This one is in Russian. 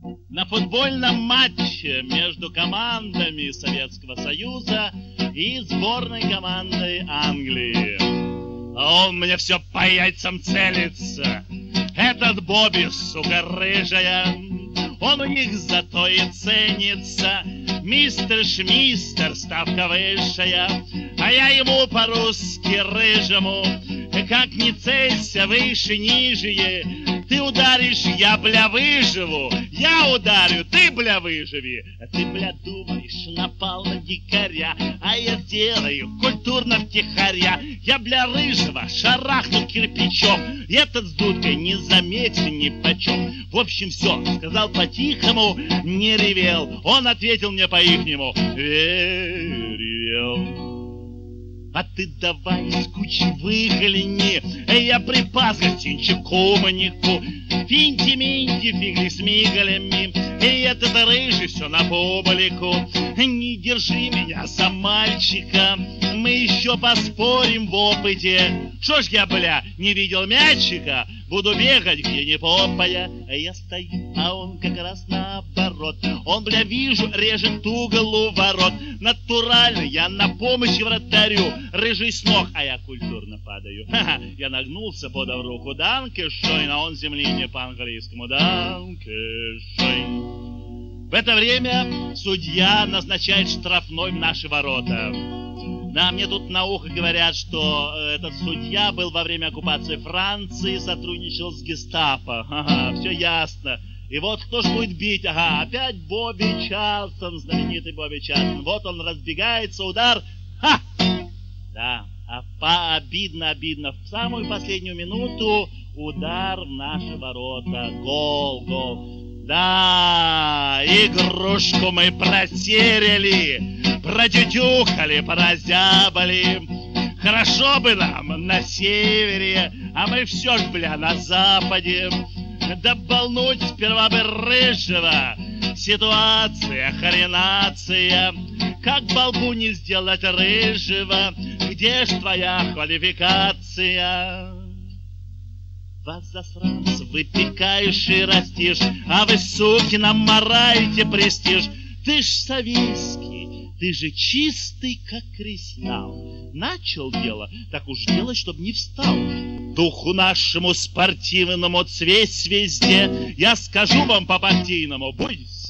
На футбольном матче между командами Советского Союза и сборной командой Англии. А он мне все по яйцам целится. Этот Бобби, сука рыжая, он у них зато и ценится. Мистер Шмистер, ставка высшая, а я ему по-русски рыжему. Как не целься выше, ниже, ты ударишь, я, бля, выживу. Я ударю, ты, бля, выживи. А ты, бля, думаешь, напал на дикаря, а я делаю культурно втихаря. Я, бля, рыжего шарахну кирпичом, этот с дудкой не заметил ни почем. В общем, все, сказал по-тихому, не ревел. Он ответил мне по-ихнему: ревел. А ты давай из кучи выгляни, я припас гостинчик куманику. Финти-минти, фигли с мигалями, и этот рыжий все на публику. Не держи меня за мальчика, мы еще поспорим в опыте. Что ж я, бля, не видел мячика, буду бегать где не попая. А я стою, а он как раз наоборот. Он, бля, вижу, режет угол у ворот. Натурально я на помощь вратарю. Рыжий с ног, а я культурно падаю. Ха-ха, я нагнулся, подав руку. Данкешойн, а он земли не по-английскому. Данкешойн. В это время судья назначает штрафной в наши ворота. Да, мне тут на ухо говорят, что этот судья был во время оккупации Франции, сотрудничал с гестапо. Ага, все ясно. И вот кто ж будет бить? Ага, опять Бобби Чарльстон, знаменитый Бобби Чарльстон. Вот он разбегается, удар. Ха! Да, обидно. В самую последнюю минуту удар в наши ворота. Гол. Да, игрушку мы протеряли, продюдюхали, прозябали. Хорошо бы нам на севере, а мы все ж, бля, на западе. Да болнуть сперва бы рыжего. Ситуация, хренация. Как балбу не сделать рыжего? Где ж твоя квалификация? Вас, засранцев, выпекаешь и растишь, а вы, суки, нам мораете престиж. Ты ж советский, ты же чистый, как кристалл. Начал дело, так уж делай, чтоб не встал. Духу нашему спортивному цвесь везде, я скажу вам по-партийному: будь